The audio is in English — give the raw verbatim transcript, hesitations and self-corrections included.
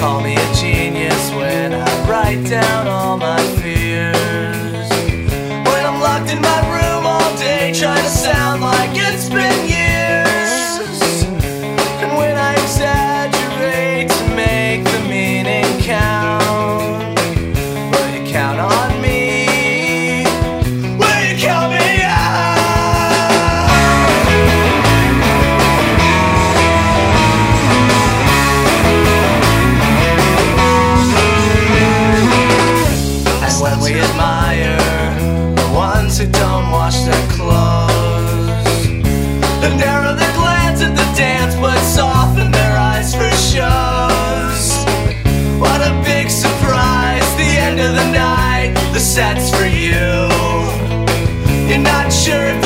call me a genius when I write down all my fears. When I'm locked in my room all day trying to sound like it's been years. And when I exaggerate to make the meaning count, will you count on me? Will you count me out? And when we admire the ones who don't wash their clothes and narrow their glance at the dance but soften their eyes for shows, what a big surprise, the end of the night, the set's for you. You're not sure if